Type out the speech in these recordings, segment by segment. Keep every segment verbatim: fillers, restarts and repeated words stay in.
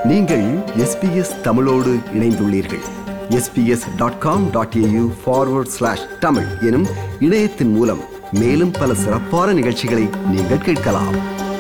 நீங்கள் S B S தமிழோடு இணைந்துள்ளீர்கள். S B S dot com dot A U forward slash Tamil எனும் இணையத்தின் மூலம் மேலும் பல சிறப்பான நிகழ்ச்சிகளை நீங்கள் கேட்கலாம்.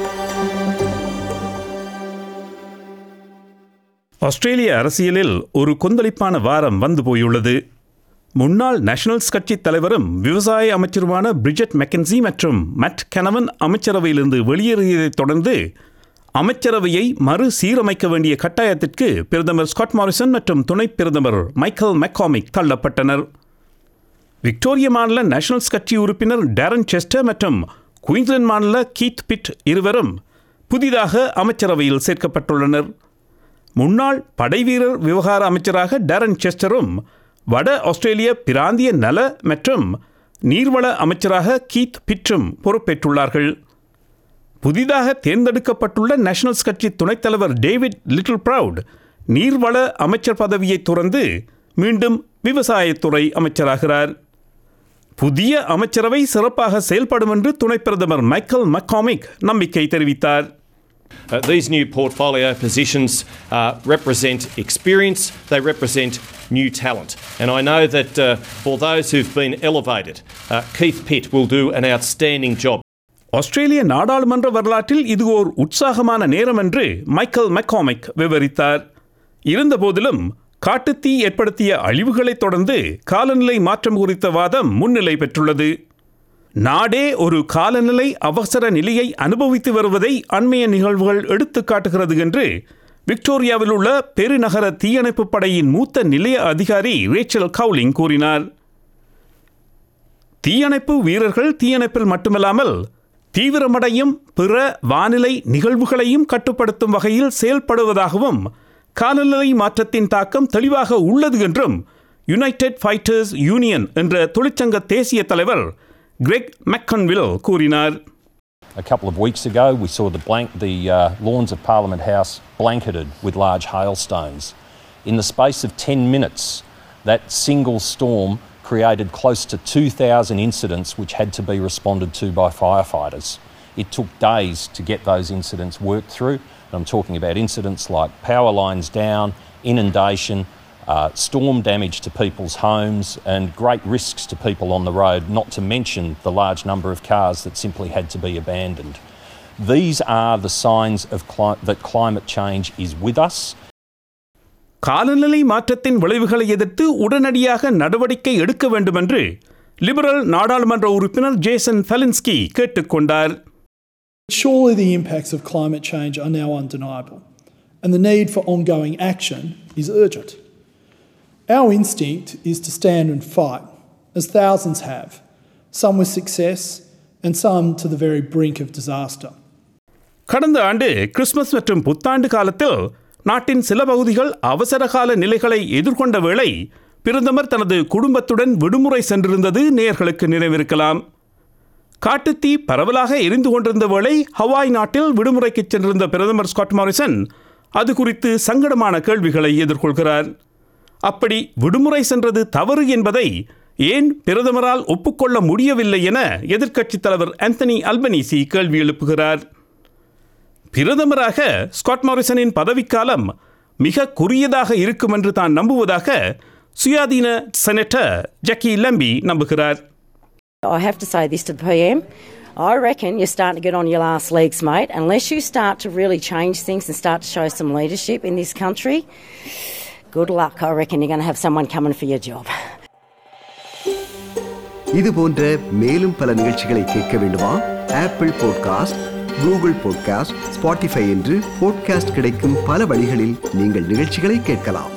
ஆஸ்திரேலிய அரசியலில் ஒரு கொந்தளிப்பான வாரம் வந்து போயுள்ளது. முன்னாள் நேஷனல்ஸ் கட்சி தலைவரும் விவசாய அமைச்சருமான பிரிஜெட் மெக்கன்சி மற்றும் மட் கெனவன் அமைச்சரவையிலிருந்து வெளியேறியதைத் தொடர்ந்து அமைச்சரவையை மறு சீரமைக்க வேண்டிய கட்டாயத்திற்கு பிரதமர் ஸ்காட் மாரிசன் மற்றும் துணை பிரதமர் மைக்கேல் மெக்காமிக் தள்ளப்பட்டனர். விக்டோரிய மாநில நேஷனல்ஸ் கட்சி உறுப்பினர் டேரன் செஸ்டர் மற்றும் குயின்ஸ்லாந்து மாநில கீத் பிட் இருவரும் புதிதாக அமைச்சரவையில் சேர்க்கப்பட்டுள்ளனர். முன்னாள் படைவீரர் விவகார அமைச்சராக டேரன் செஸ்டரும் வட ஆஸ்திரேலிய பிராந்திய நல மற்றும் நீர்வள அமைச்சராக கீத் பிட்டும் பொறுப்பேற்றுள்ளார்கள். புதிதாக தேர்ந்தெடுக்கப்பட்டுள்ள நேஷனல்ஸ் கட்சி துணைத் தலைவர் டேவிட் லிட்டில் ப்ரவுட் நீர்வள அமைச்சர் பதவியை துறந்து மீண்டும் விவசாயத்துறை அமைச்சராகிறார். புதிய அமைச்சரவை சிறப்பாக செயல்படும் என்று துணை பிரதமர் மைக்கேல் மெக்காமிக் நம்பிக்கை தெரிவித்தார். Uh, these new portfolio positions uh, represent experience, they represent new talent. And I know that uh, for those who've been elevated, uh, Keith Pitt will do an outstanding job. ஆஸ்திரேலிய நாடாளுமன்ற வரலாற்றில் இது ஓர் உற்சாகமான நேரம் என்று Michael மெக்காமிக் விவரித்தார். இருந்தபோதிலும் காட்டுத்தீ ஏற்படுத்திய அழிவுகளைத் தொடர்ந்து காலநிலை மாற்றம் குறித்த வாதம் முன்னிலை பெற்றுள்ளது. நாடே ஒரு காலநிலை அவசர நிலையை அனுபவித்து வருவதை அண்மைய நிகழ்வுகள் எடுத்து காட்டுகிறது என்று விக்டோரியாவில் உள்ள பெருநகர தீயணைப்பு படையின் மூத்த நிலைய அதிகாரி ரேச்சல் கவுலிங் கூறினார். தீயணைப்பு வீரர்கள் தீயணைப்பில் மட்டுமல்லாமல் தீவிரமடையும் பிற வானிலை நிகழ்வுகளையும் கட்டுப்படுத்தும் வகையில் செயல்படுவதாகவும் காலநிலை மாற்றத்தின் தாக்கம் தெளிவாக உள்ளது என்றும் யுனைடெட் ஃபைட்டர்ஸ் யூனியன் என்ற தொழிற்சங்க தேசிய தலைவர் கிரெக் மெக்கன்வில் கூறினார். A couple of weeks ago we saw the, blank, the uh, lawns of Parliament House blanketed with large hailstones. In the space of ten minutes, that single storm created close to two thousand incidents which had to be responded to by firefighters. It took days to get those incidents worked through. I'm talking about incidents like power lines down, inundation, uh, storm damage to people's homes and great risks to people on the road, not to mention the large number of cars that simply had to be abandoned. These are the signs of cli- that climate change is with us. காலநிலை மாற்றத்தின் விளைவுகளை எதிர்த்து உடனடியாக நடவடிக்கை எடுக்க வேண்டும் என்று liberal நாடாளுமன்ற உறுப்பினர் ஜேசன் ஃபெலின்ஸ்கி கேட்டுக்கொண்டார். Surely the impacts of climate change are now undeniable and the need for ongoing action is urgent. Our instinct is to stand and fight, as thousands have, some with success and some to the very brink of disaster. கடந்த ஆண்டு Christmas மற்றும் புத்தாண்டு காலத்தில் நாட்டின் சில பகுதிகள் அவசரகால நிலைகளை எதிர்கொண்ட வேளை பிரதமர் தனது குடும்பத்துடன் விடுமுறை சென்றிருந்தது நேயர்களுக்கு நினைவிருக்கலாம். காட்டுத்தீ பரவலாக எரிந்து கொண்டிருந்த வேளை ஹவாய் நாட்டில் விடுமுறைக்கு சென்றிருந்த பிரதமர் ஸ்காட் மாரிசன் அது குறித்து சங்கடமான கேள்விகளை எதிர்கொள்கிறார். அப்படி விடுமுறை சென்றது தவறு என்பதை ஏன் பிரதமரால் ஒப்புக்கொள்ள முடியவில்லை என எதிர்க்கட்சித் தலைவர் ஆந்தனி அல்பனீசி கேள்வி எழுப்புகிறார். பிரதமராக ஸ்காட் மாரிசனின் பதவிக்காலம் மிக குறுகியதாக இருக்கும் என்று தான் நம்புவதாக சுயாதீன செனட்டர் ஜக்கி லம்பி நம்புகிறார். I have to say this to the P M. I reckon you're starting to get on your last legs, mate. Unless you start to really change things and start to show some leadership in this country, good luck. I reckon you're going to have someone coming for your job. இது போன்ற மேலும் பல நிகழ்ச்சிகளை கேட்க வேண்டுமா? Apple podcast, Google podcast, Spotify என்று podcast கிடைக்கும் பல வழிகளில் நீங்கள் நிகழ்ச்சிகளை கேட்கலாம்.